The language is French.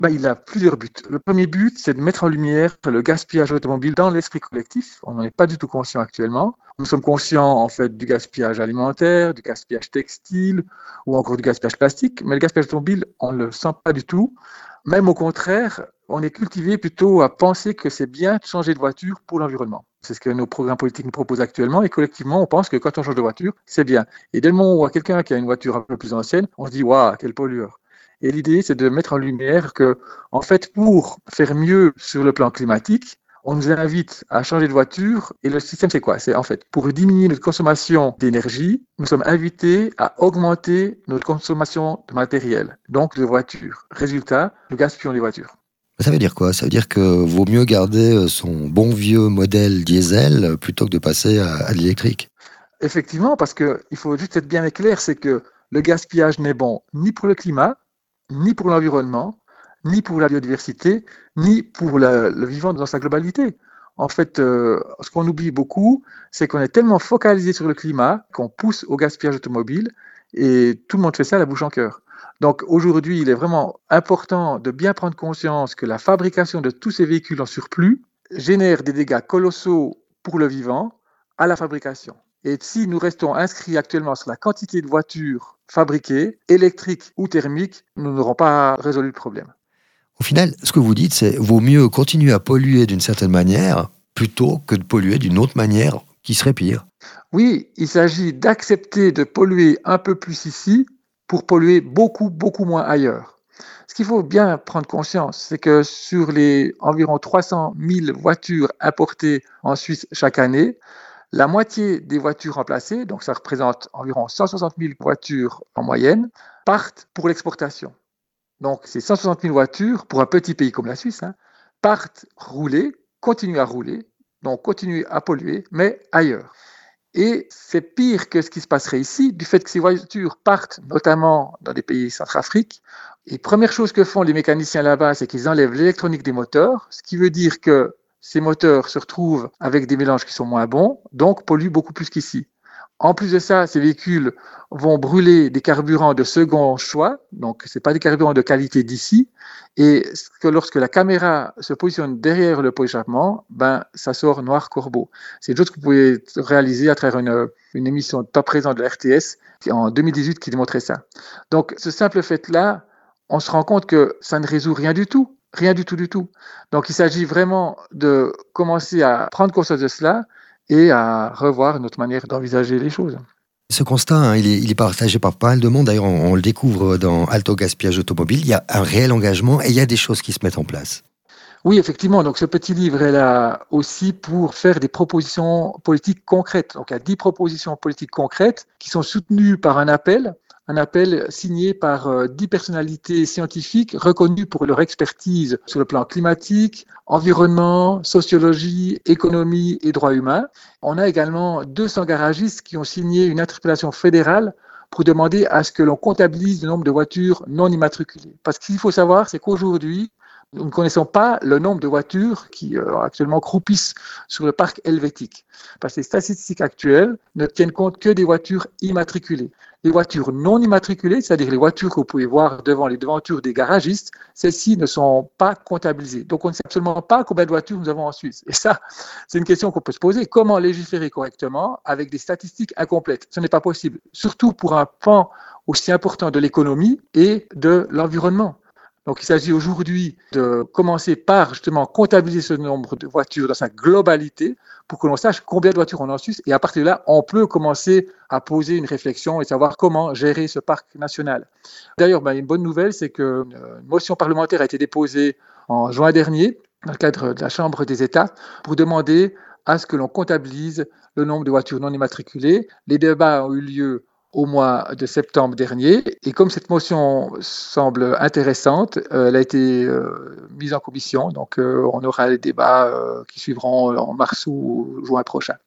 Il a plusieurs buts. Le premier but, c'est de mettre en lumière le gaspillage automobile dans l'esprit collectif. On n'en est pas du tout conscient actuellement. Nous sommes conscients en fait du gaspillage alimentaire, du gaspillage textile ou encore du gaspillage plastique, mais le gaspillage automobile, on ne le sent pas du tout. Même au contraire, on est cultivé plutôt à penser que c'est bien de changer de voiture pour l'environnement. C'est ce que nos programmes politiques nous proposent actuellement et collectivement, on pense que quand on change de voiture, c'est bien. Et dès le moment où on voit quelqu'un qui a une voiture un peu plus ancienne, on se dit « Waouh, quel pollueur !» Et l'idée, c'est de mettre en lumière que, en fait, pour faire mieux sur le plan climatique, on nous invite à changer de voiture. Et le système, c'est quoi? C'est en fait, pour diminuer notre consommation d'énergie, nous sommes invités à augmenter notre consommation de matériel, donc de voitures. Résultat, nous gaspillons les voitures. Ça veut dire quoi? Ça veut dire que vaut mieux garder son bon vieux modèle diesel plutôt que de passer à de l'électrique? Effectivement, parce qu'il faut juste être bien clair, c'est que le gaspillage n'est bon ni pour le climat, ni pour l'environnement, ni pour la biodiversité, ni pour le vivant dans sa globalité. En fait, ce qu'on oublie beaucoup, c'est qu'on est tellement focalisé sur le climat qu'on pousse au gaspillage automobile et tout le monde fait ça à la bouche en cœur. Donc aujourd'hui, il est vraiment important de bien prendre conscience que la fabrication de tous ces véhicules en surplus génère des dégâts colossaux pour le vivant à la fabrication. Et si nous restons inscrits actuellement sur la quantité de voitures fabriquées, électriques ou thermiques, nous n'aurons pas résolu le problème. Au final, ce que vous dites, c'est vaut mieux continuer à polluer d'une certaine manière plutôt que de polluer d'une autre manière qui serait pire. Oui, il s'agit d'accepter de polluer un peu plus ici pour polluer beaucoup, beaucoup moins ailleurs. Ce qu'il faut bien prendre conscience, c'est que sur les environ 300 000 voitures importées en Suisse chaque année, la moitié des voitures remplacées, donc ça représente environ 160 000 voitures en moyenne, partent pour l'exportation. Donc ces 160 000 voitures, pour un petit pays comme la Suisse, partent rouler, continuent à rouler, donc continuent à polluer, mais ailleurs. Et c'est pire que ce qui se passerait ici, du fait que ces voitures partent notamment dans des pays Centrafrique. Et première chose que font les mécaniciens là-bas, c'est qu'ils enlèvent l'électronique des moteurs, ce qui veut dire que ces moteurs se retrouvent avec des mélanges qui sont moins bons, donc polluent beaucoup plus qu'ici. En plus de ça, ces véhicules vont brûler des carburants de second choix, donc ce n'est pas des carburants de qualité d'ici, et que lorsque la caméra se positionne derrière le pot d'échappement, ça sort noir corbeau. C'est une chose que vous pouvez réaliser à travers une émission Top Présent de la RTS en 2018 qui démontrait ça. Donc ce simple fait-là, on se rend compte que ça ne résout rien du tout. Rien du tout, du tout. Donc, il s'agit vraiment de commencer à prendre conscience de cela et à revoir notre manière d'envisager les choses. Ce constat, il est partagé par pas mal de monde. D'ailleurs, on le découvre dans Alto Gaspillage Automobile. Il y a un réel engagement et il y a des choses qui se mettent en place. Oui, effectivement. Donc, ce petit livre est là aussi pour faire des propositions politiques concrètes. Donc, il y a 10 propositions politiques concrètes qui sont soutenues par un appel signé par 10 personnalités scientifiques reconnues pour leur expertise sur le plan climatique, environnement, sociologie, économie et droits humains. On a également 200 garagistes qui ont signé une interpellation fédérale pour demander à ce que l'on comptabilise le nombre de voitures non immatriculées. Parce qu'il faut savoir, c'est qu'aujourd'hui, nous ne connaissons pas le nombre de voitures qui actuellement croupissent sur le parc helvétique. Parce que les statistiques actuelles ne tiennent compte que des voitures immatriculées. Les voitures non immatriculées, c'est-à-dire les voitures que vous pouvez voir devant les devantures des garagistes, celles-ci ne sont pas comptabilisées. Donc on ne sait absolument pas combien de voitures nous avons en Suisse. Et ça, c'est une question qu'on peut se poser. Comment légiférer correctement avec des statistiques incomplètes? Ce n'est pas possible, surtout pour un pan aussi important de l'économie et de l'environnement. Donc, il s'agit aujourd'hui de commencer par justement comptabiliser ce nombre de voitures dans sa globalité pour que l'on sache combien de voitures on a en Suisse. Et à partir de là, on peut commencer à poser une réflexion et savoir comment gérer ce parc national. D'ailleurs, une bonne nouvelle, c'est qu'une motion parlementaire a été déposée en juin dernier dans le cadre de la Chambre des États pour demander à ce que l'on comptabilise le nombre de voitures non immatriculées. Les débats ont eu lieu au mois de septembre dernier. Et comme cette motion semble intéressante, elle a été mise en commission. Donc, on aura les débats qui suivront en mars ou juin prochain.